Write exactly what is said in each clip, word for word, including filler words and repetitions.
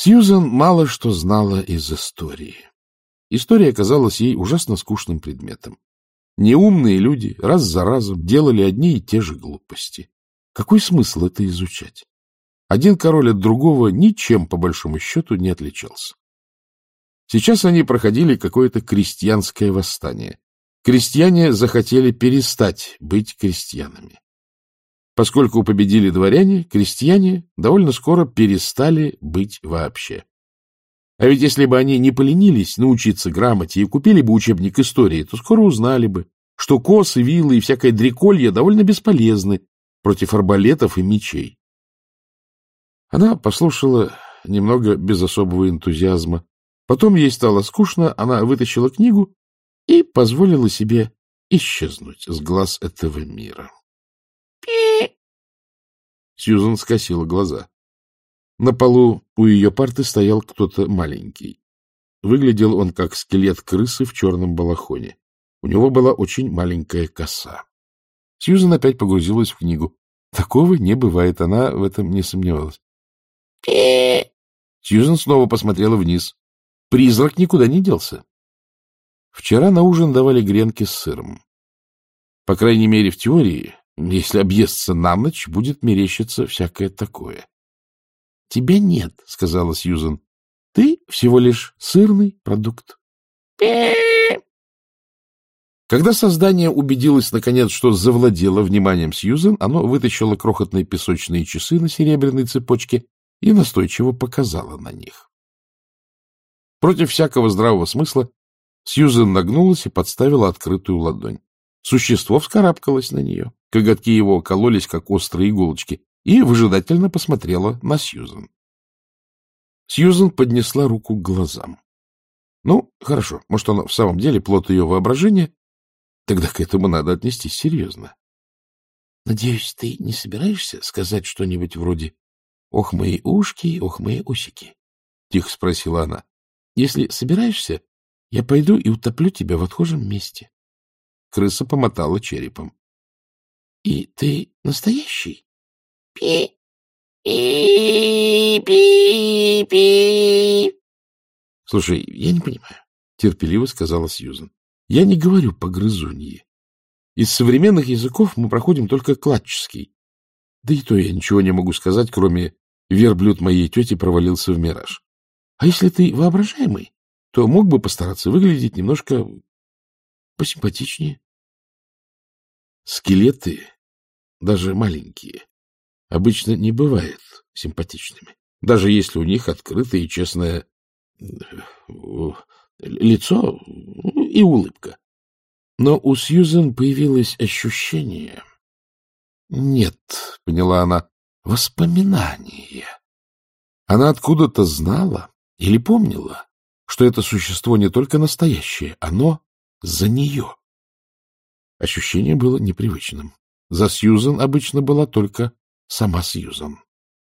Сьюзен мало что знала из истории. История казалась ей ужасно скучным предметом. Неумные люди раз за разом делали одни и те же глупости. Какой смысл это изучать? Один король от другого ничем, по большому счету, не отличался. Сейчас они проходили какое-то крестьянское восстание. Крестьяне захотели перестать быть крестьянами. Поскольку победили дворяне, крестьяне довольно скоро перестали быть вообще. А ведь если бы они не поленились научиться грамоте и купили бы учебник истории, то скоро узнали бы, что косы, вилы и всякое дреколье довольно бесполезны против арбалетов и мечей. Она послушала немного без особого энтузиазма. Потом ей стало скучно, она вытащила книгу и позволила себе исчезнуть с глаз этого мира. Пи! Сьюзен скосила глаза. На полу у ее парты стоял кто-то маленький. Выглядел он как скелет крысы в черном балахоне. У него была очень маленькая коса. Сьюзен опять погрузилась в книгу. Такого не бывает, она в этом не сомневалась. Пи! Сьюзен снова посмотрела вниз. Призрак никуда не делся. Вчера на ужин давали гренки с сыром. По крайней мере, в теории, если объесться на ночь, будет мерещиться всякое такое. — Тебя нет, — сказала Сьюзен. — Ты всего лишь сырный продукт. Когда создание убедилось, наконец, что завладело вниманием Сьюзен, оно вытащило крохотные песочные часы на серебряной цепочке и настойчиво показало на них. Против всякого здравого смысла Сьюзен нагнулась и подставила открытую ладонь. Существо вскарабкалось на нее. Коготки его кололись, как острые иголочки, и выжидательно посмотрела на Сьюзен. Сьюзен поднесла руку к глазам. Ну, хорошо, может, оно в самом деле плод ее воображения, тогда к этому надо отнестись серьезно. — Надеюсь, ты не собираешься сказать что-нибудь вроде «Ох, мои ушки, ох, мои усики»? — тихо спросила она. — Если собираешься, я пойду и утоплю тебя в отхожем месте. Крыса помотала черепом. — И ты настоящий? — Пи! Пи-пи-пи! — Слушай, я не понимаю, — терпеливо сказала Сьюзен. — Я не говорю по-грызуньи. Из современных языков мы проходим только кладческий. Да и то я ничего не могу сказать, кроме «верблюд моей тети провалился в мираж». А если ты воображаемый, то мог бы постараться выглядеть немножко посимпатичнее. Скелеты, даже маленькие, обычно не бывают симпатичными, даже если у них открытое и честное лицо и улыбка. Но у Сьюзен появилось ощущение... Нет, поняла она, воспоминание. Она откуда-то знала или помнила, что это существо не только настоящее, оно за нее. Ощущение было непривычным. За Сьюзен обычно была только сама Сьюзен.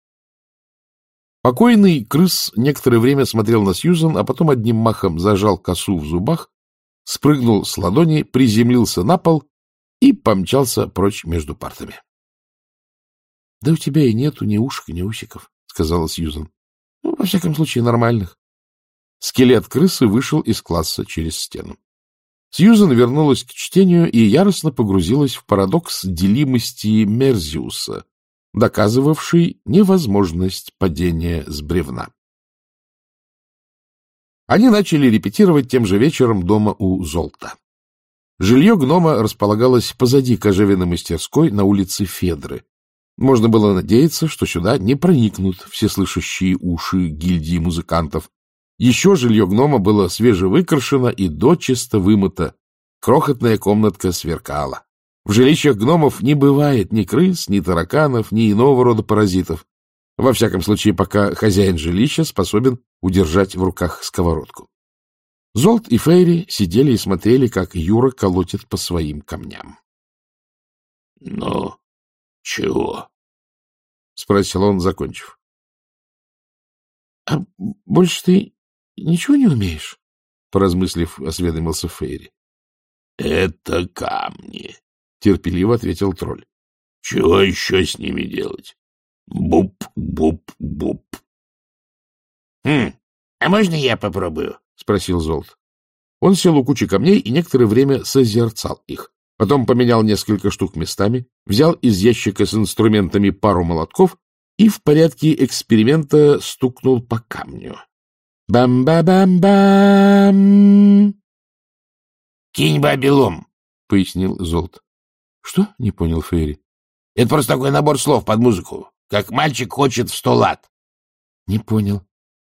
Покойный крыс некоторое время смотрел на Сьюзен, а потом одним махом зажал косу в зубах, спрыгнул с ладони, приземлился на пол и помчался прочь между партами. — Да у тебя и нету ни ушек, ни усиков, — сказала Сьюзен. — Ну, во всяком случае, нормальных. Скелет крысы вышел из класса через стену. Сьюзен вернулась к чтению и яростно погрузилась в парадокс делимости Мерзиуса, доказывавший невозможность падения с бревна. Они начали репетировать тем же вечером дома у Золта. Жилье гнома располагалось позади кожевенной мастерской на улице Федры. Можно было надеяться, что сюда не проникнут всеслышащие уши гильдии музыкантов. Еще жилье гнома было свежевыкрашено и дочисто вымыто. Крохотная комнатка сверкала. В жилищах гномов не бывает ни крыс, ни тараканов, ни иного рода паразитов. Во всяком случае, пока хозяин жилища способен удержать в руках сковородку. Золт и Фейри сидели и смотрели, как Юра колотит по своим камням. — Ну, чего? — спросил он, закончив. — А больше ты ничего не умеешь? — поразмыслив, осведомился Фейри. — Это камни, — терпеливо ответил тролль. — Чего еще с ними делать? Буп-буп-буп. Хм, а можно я попробую? — спросил Золт. Он сел у кучи камней и некоторое время созерцал их. Потом поменял несколько штук местами, взял из ящика с инструментами пару молотков и в порядке эксперимента стукнул по камню. Бам-ба-бам-бам! — Кинь бабе лом, — пояснил Золт. — Что? — не понял Фейри. — Это просто такой набор слов под музыку, как мальчик хочет в сто лат. — Не понял.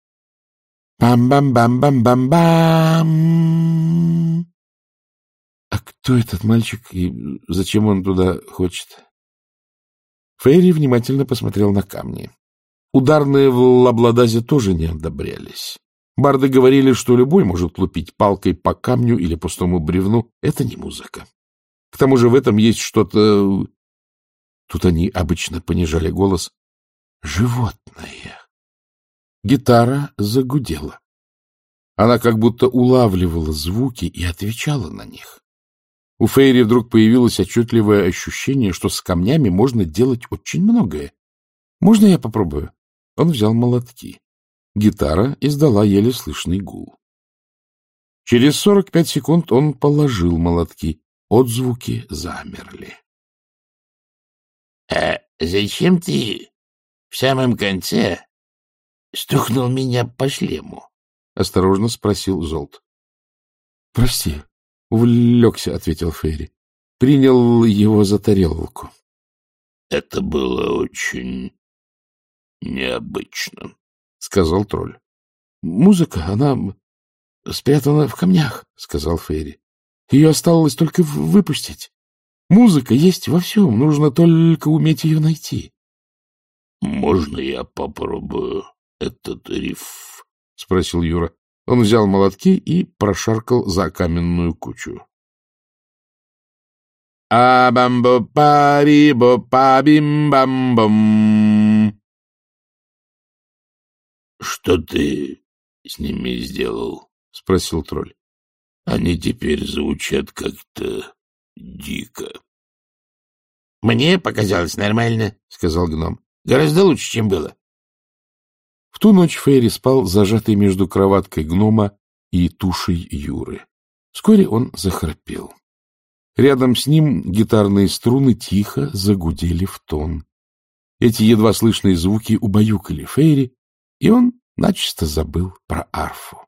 Бам-бам-бам-бам-бам-бам! А кто этот мальчик и зачем он туда хочет? Фейри внимательно посмотрел на камни. Ударные в Лабладазе тоже не одобрялись. Барды говорили, что любой может лупить палкой по камню или пустому бревну. Это не музыка. К тому же в этом есть что-то... Тут они обычно понижали голос. Животное. Гитара загудела. Она как будто улавливала звуки и отвечала на них. У Фейри вдруг появилось отчетливое ощущение, что с камнями можно делать очень многое. «Можно я попробую?» Он взял молотки. Гитара издала еле слышный гул. Через сорок пять секунд он положил молотки. Отзвуки замерли. — А зачем ты в самом конце стукнул меня по шлему? — осторожно спросил Золт. — Прости, увлекся, — ответил Фейри. Принял его за тарелку. — Это было очень необычно, — сказал тролль. — Музыка, она спрятана в камнях, — сказал Фейри. Ее осталось только выпустить. Музыка есть во всем, нужно только уметь ее найти. — Можно я попробую этот риф? — спросил Юра. Он взял молотки и прошаркал за каменную кучу. — А-бам-бо-па-ри-бо-па-бим-бам-бом. — Что ты с ними сделал? — спросил тролль. — Они теперь звучат как-то дико. — Мне показалось нормально, — сказал гном. — Гораздо лучше, чем было. В ту ночь Фейри спал, зажатый между кроваткой гнома и тушей Юры. Вскоре он захрапел. Рядом с ним гитарные струны тихо загудели в тон. Эти едва слышные звуки убаюкали Фейри, и он начисто забыл про арфу.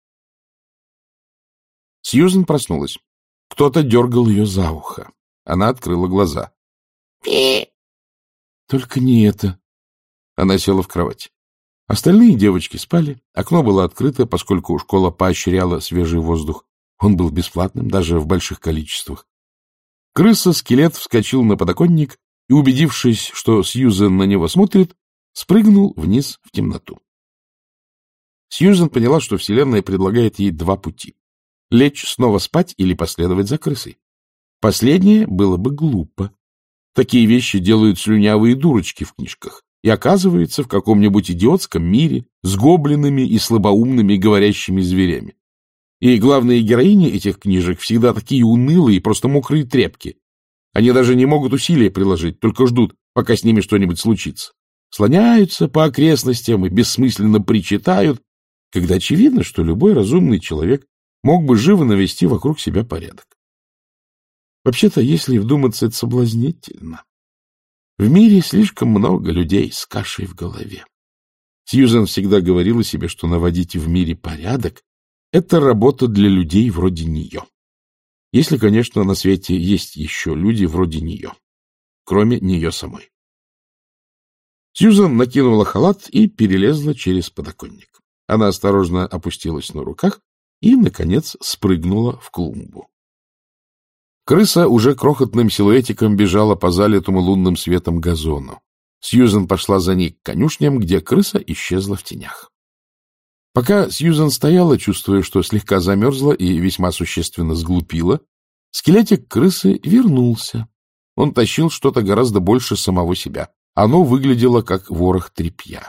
Сьюзен проснулась. Кто-то дергал ее за ухо. Она открыла глаза. Пи! Только не это. Она села в кровать. Остальные девочки спали. Окно было открыто, поскольку школа поощряла свежий воздух. Он был бесплатным, даже в больших количествах. Крыса-скелет вскочил на подоконник и, убедившись, что Сьюзен на него смотрит, спрыгнул вниз в темноту. Сьюзен поняла, что Вселенная предлагает ей два пути. Лечь снова спать или последовать за крысой. Последнее было бы глупо. Такие вещи делают слюнявые дурочки в книжках и оказываются в каком-нибудь идиотском мире с гоблинами и слабоумными говорящими зверями. И главные героини этих книжек всегда такие унылые и просто мокрые тряпки. Они даже не могут усилия приложить, только ждут, пока с ними что-нибудь случится. Слоняются по окрестностям и бессмысленно причитают, когда очевидно, что любой разумный человек мог бы живо навести вокруг себя порядок. Вообще-то, если вдуматься, это соблазнительно. В мире слишком много людей с кашей в голове. Сьюзен всегда говорила себе, что наводить в мире порядок — это работа для людей вроде нее. Если, конечно, на свете есть еще люди вроде нее, кроме нее самой. Сьюзен накинула халат и перелезла через подоконник. Она осторожно опустилась на руках и, наконец, спрыгнула в клумбу. Крыса уже крохотным силуэтиком бежала по залитому лунным светом газону. Сьюзен пошла за ней к конюшням, где крыса исчезла в тенях. Пока Сьюзен стояла, чувствуя, что слегка замерзла и весьма существенно сглупила, скелетик крысы вернулся. Он тащил что-то гораздо больше самого себя. Оно выглядело как ворох тряпья.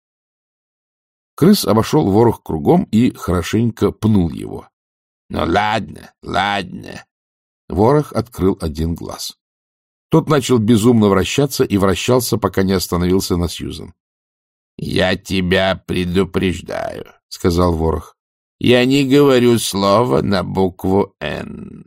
Крыс обошел ворох кругом и хорошенько пнул его. — Ну ладно, ладно. Ворох открыл один глаз. Тот начал безумно вращаться и вращался, пока не остановился на Сьюзен. — Я тебя предупреждаю, — сказал ворох. — Я не говорю слова на букву «Н».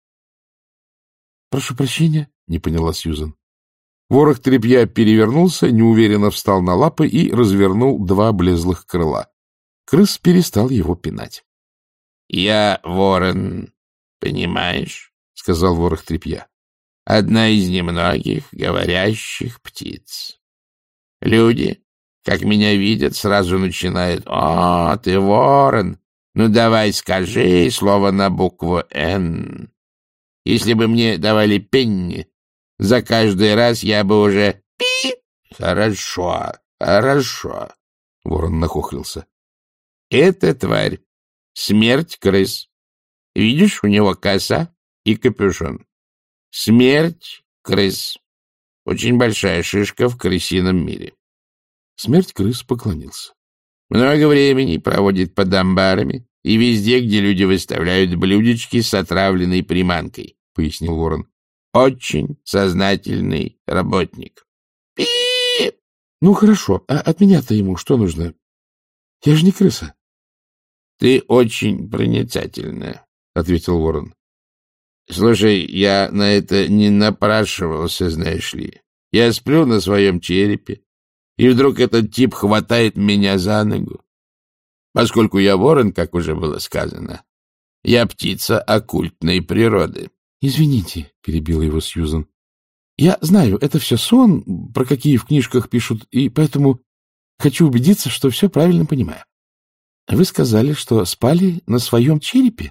— Прошу прощения, — не поняла Сьюзен. Ворох тряпья перевернулся, неуверенно встал на лапы и развернул два облезлых крыла. Крыс перестал его пинать. — Я ворон, понимаешь? — сказал ворох тряпья. — Одна из немногих говорящих птиц. Люди, как меня видят, сразу начинают: «О, ты ворон! Ну, давай скажи слово на букву «Н». Если бы мне давали пенни за каждый раз, я бы уже пи. Хорошо, хорошо. Ворон нахохлился. Это тварь. Смерть крыс. Видишь, у него коса и капюшон. Смерть крыс. Очень большая шишка в крысином мире. Смерть крыс поклонился. Много времени проводит под амбарами и везде, где люди выставляют блюдечки с отравленной приманкой, — пояснил ворон. Очень сознательный работник. Пи! Ну, хорошо. А от меня-то ему что нужно? Я же не крыса. Ты очень проницательная, — ответил ворон. Слушай, я на это не напрашивался, знаешь ли. Я сплю на своем черепе, и вдруг этот тип хватает меня за ногу. Поскольку я ворон, как уже было сказано, я птица оккультной природы. — Извините, — перебила его Сьюзен. — Я знаю, это все сон, про какие в книжках пишут, и поэтому хочу убедиться, что все правильно понимаю. Вы сказали, что спали на своем черепе?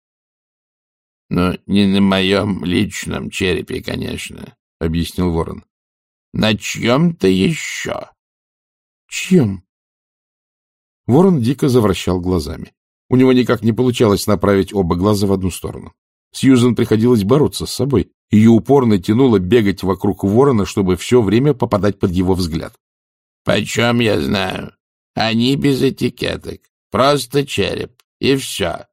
— Ну, не на моем личном черепе, конечно, — объяснил ворон. — На чьем-то еще. — Чьем? Ворон дико завращал глазами. У него никак не получалось направить оба глаза в одну сторону. Сьюзен приходилось бороться с собой. Ее упорно тянуло бегать вокруг ворона, чтобы все время попадать под его взгляд. — Почем я знаю? Они без этикеток. Просто череп. И все.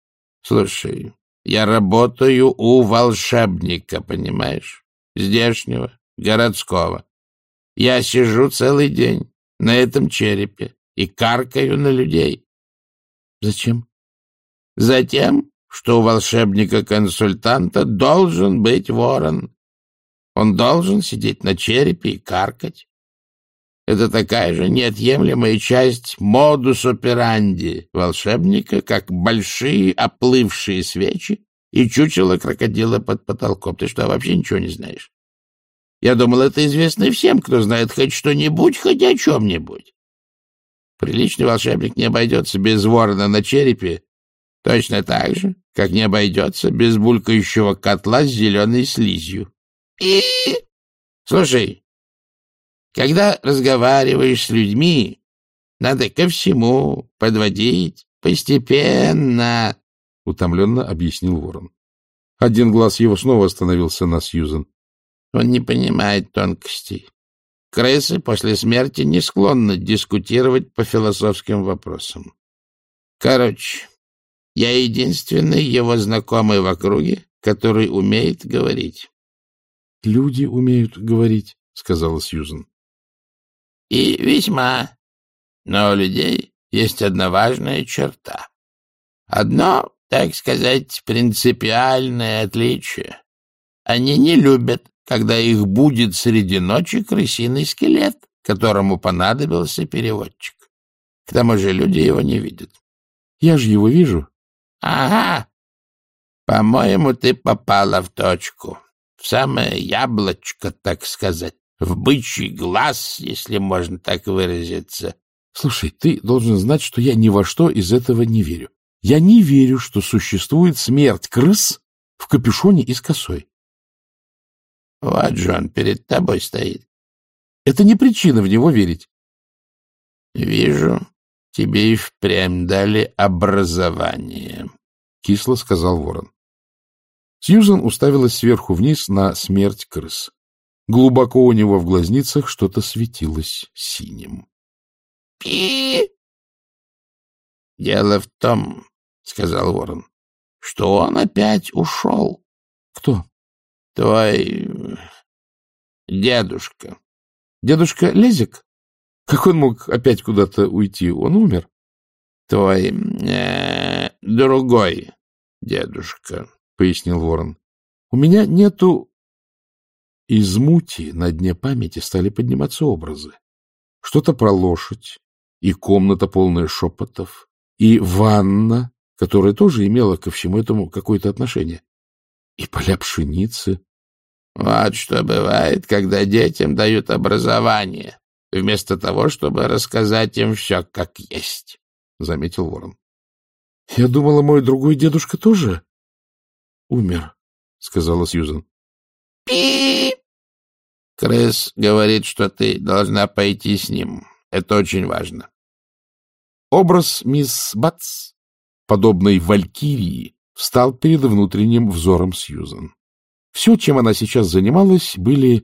Слушай, я работаю у волшебника, понимаешь? Здешнего, городского. Я сижу целый день на этом черепе и каркаю на людей. — Зачем? — Затем, что у волшебника-консультанта должен быть ворон. Он должен сидеть на черепе и каркать. Это такая же неотъемлемая часть модус операнди волшебника, как большие оплывшие свечи и чучело крокодила под потолком. Ты что, вообще ничего не знаешь? Я думал, это известно всем, кто знает хоть что-нибудь, хоть о чем-нибудь. Приличный волшебник не обойдется без ворона на черепе, точно так же, как не обойдется без булькающего котла с зеленой слизью. И... Слушай, когда разговариваешь с людьми, надо ко всему подводить постепенно, — утомленно объяснил ворон. Один глаз его снова остановился на Сьюзен. Он не понимает тонкостей. Крысы после смерти не склонны дискутировать по философским вопросам. Короче, я единственный его знакомый в округе, который умеет говорить. — Люди умеют говорить, — сказала Сьюзен. — И весьма. Но у людей есть одна важная черта. Одно, так сказать, принципиальное отличие. Они не любят, когда их будет среди ночи крысиный скелет, которому понадобился переводчик. К тому же люди его не видят. — Я же его вижу. — Ага. По-моему, ты попала в точку. В самое яблочко, так сказать. В бычий глаз, если можно так выразиться. — Слушай, ты должен знать, что я ни во что из этого не верю. Я не верю, что существует смерть крыс в капюшоне и с косой. — Вот же он перед тобой стоит. — Это не причина в него верить. — Вижу, тебе и впрямь дали образование, — кисло сказал ворон. Сьюзен уставилась сверху вниз на смерть крыс. Глубоко у него в глазницах что-то светилось синим. — Пи! — Дело в том, — сказал ворон, — что он опять ушел. — Кто? — Твой дедушка. — Дедушка Лезик? Как он мог опять куда-то уйти? Он умер. — Твой э, другой дедушка, — пояснил ворон. — У меня нету... Из мути на дне памяти стали подниматься образы. Что-то про лошадь, и комната, полная шепотов, и ванна, которая тоже имела ко всему этому какое-то отношение, и поля пшеницы. — Вот что бывает, когда детям дают образование, вместо того, чтобы рассказать им все как есть, — заметил ворон. — Я думала, мой другой дедушка тоже умер, — сказала Сьюзен. — Пи! Крыс говорит, что ты должна пойти с ним. Это очень важно. Образ мисс Батс, подобной валькирии, встал перед внутренним взором Сьюзен. Все, чем она сейчас занималась, были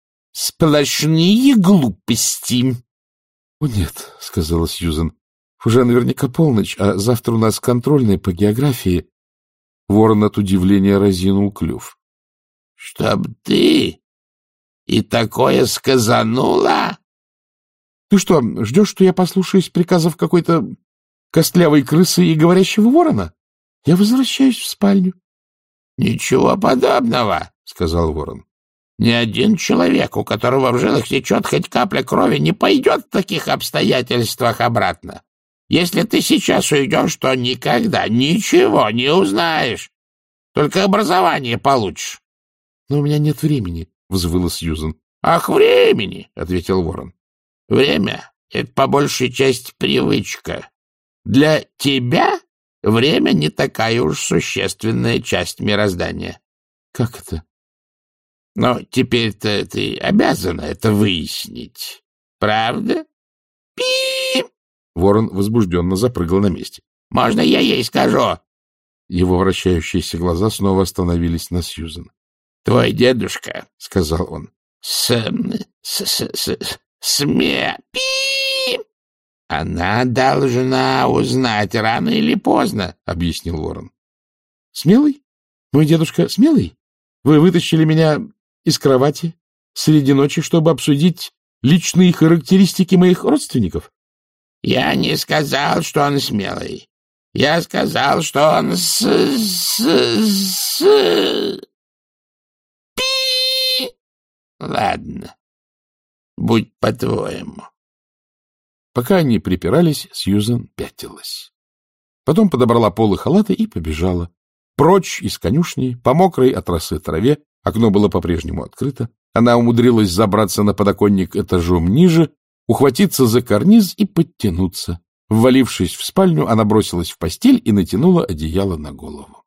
сплошные глупости. — О, нет, — сказала Сьюзен, — уже наверняка полночь, а завтра у нас контрольная по географии. Ворон от удивления разинул клюв. — Чтоб ты и такое сказанула? — Ты что, ждешь, что я послушаюсь приказов какой-то костлявой крысы и говорящего ворона? Я возвращаюсь в спальню. — Ничего подобного, — сказал ворон. — Ни один человек, у которого в жилах течет хоть капля крови, не пойдет в таких обстоятельствах обратно. Если ты сейчас уйдешь, то никогда ничего не узнаешь. Только образование получишь. — Но у меня нет времени, — взвыла Сьюзен. — Ах, времени, — ответил ворон. — Время — это по большей части привычка. Для тебя время не такая уж существенная часть мироздания. — Как это? — Но теперь-то ты обязана это выяснить. Правда? Пи! Ворон возбужденно запрыгал на месте. — Можно я ей скажу? Его вращающиеся глаза снова остановились на Сьюзен. — Твой дедушка, — сказал он, — с... с... с... с... сме... Пи! Она должна узнать рано или поздно, — объяснил ворон. — Смелый? Мой дедушка смелый? Вы вытащили меня из кровати среди ночи, чтобы обсудить личные характеристики моих родственников? — Я не сказал, что он смелый. Я сказал, что он с... с... с... Пи! Ладно, будь по-твоему. Пока они припирались, Сьюзен пятилась. Потом подобрала полы халата и побежала. Прочь из конюшни, по мокрой от росы траве, окно было по-прежнему открыто. Она умудрилась забраться на подоконник этажом ниже, ухватиться за карниз и подтянуться. Ввалившись в спальню, она бросилась в постель и натянула одеяло на голову.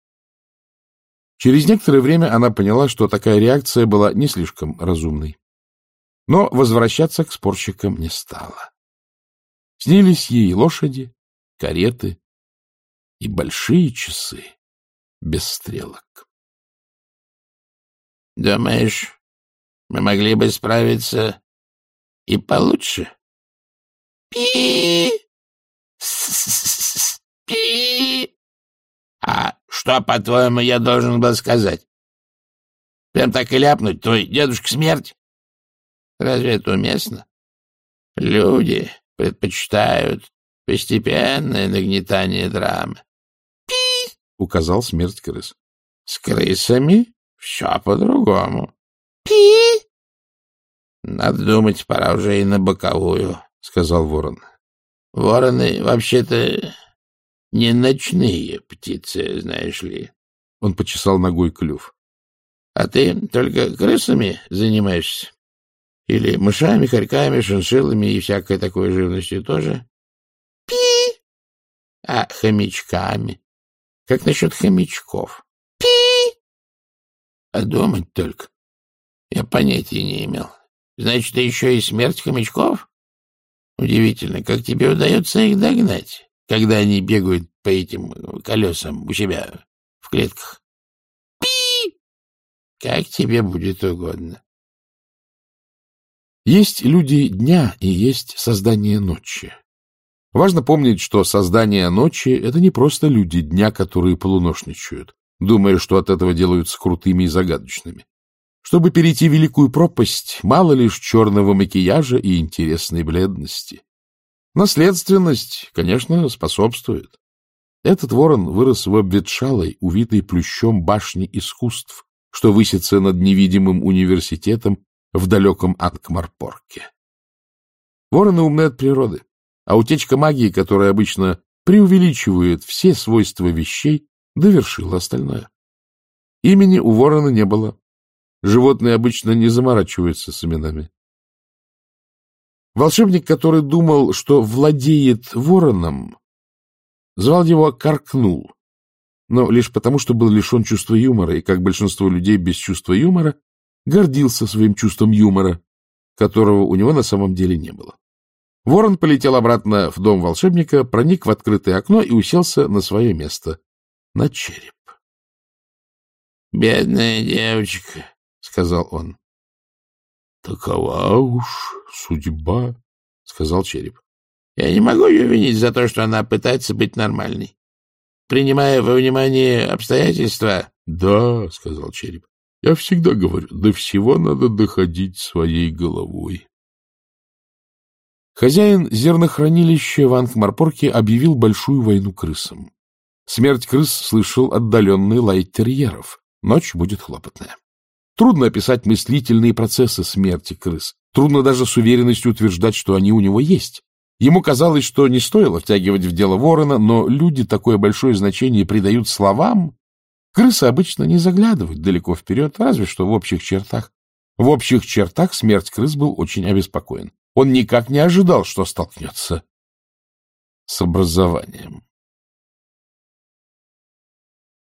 Через некоторое время она поняла, что такая реакция была не слишком разумной. Но возвращаться к спорщикам не стала. Снились ей лошади, кареты и большие часы без стрелок. — Думаешь, мы могли бы справиться и получше? Пи! Пи! А что, по-твоему, я должен был сказать? Прям так и ляпнуть, твой дедушка смерть? Разве это уместно? Люди предпочитают постепенное нагнетание драмы. Пи! Указал смерть крыс. С крысами все по-другому. Пи! Надо думать, пора уже и на боковую, — сказал ворон. Вороны вообще-то не ночные птицы, знаешь ли. Он почесал ногой клюв. А ты только крысами занимаешься? Или мышами, хорьками, шиншиллами и всякой такой живностью тоже? Пи! А хомячками? Как насчет хомячков? Пи! А думать только. Я понятия не имел. Значит, ты еще и смерть хомячков? Удивительно, как тебе удается их догнать, когда они бегают по этим колесам у себя в клетках. Пи! Как тебе будет угодно. Есть люди дня и есть создание ночи. Важно помнить, что создание ночи — это не просто люди дня, которые полуношничают, думая, что от этого делаются крутыми и загадочными. Чтобы перейти великую пропасть, мало лишь черного макияжа и интересной бледности. Наследственность, конечно, способствует. Этот ворон вырос в обветшалой, увитой плющом башне искусств, что высится над невидимым университетом в далеком Анкмарпорке. Вороны умны от природы, а утечка магии, которая обычно преувеличивает все свойства вещей, довершила остальное. Имени у ворона не было. Животные обычно не заморачиваются с именами. Волшебник, который думал, что владеет вороном, звал его Каркнул, но лишь потому, что был лишен чувства юмора, и, как большинство людей без чувства юмора, гордился своим чувством юмора, которого у него на самом деле не было. Ворон полетел обратно в дом волшебника, проник в открытое окно и уселся на свое место, на череп. — Бедная девочка, — сказал он. — Такова уж судьба, — сказал череп. — Я не могу ее винить за то, что она пытается быть нормальной. Принимая во внимание обстоятельства... — Да, — сказал череп, — я всегда говорю, до всего надо доходить своей головой. Хозяин зернохранилища в Анкмарпорке объявил большую войну крысам. Смерть крыс слышал отдаленный лай терьеров. Ночь будет хлопотная. Трудно описать мыслительные процессы смерти крыс. Трудно даже с уверенностью утверждать, что они у него есть. Ему казалось, что не стоило втягивать в дело ворона, но люди такое большое значение придают словам. Крысы обычно не заглядывают далеко вперед, разве что в общих чертах. В общих чертах смерть крыс был очень обеспокоен. Он никак не ожидал, что столкнется с образованием.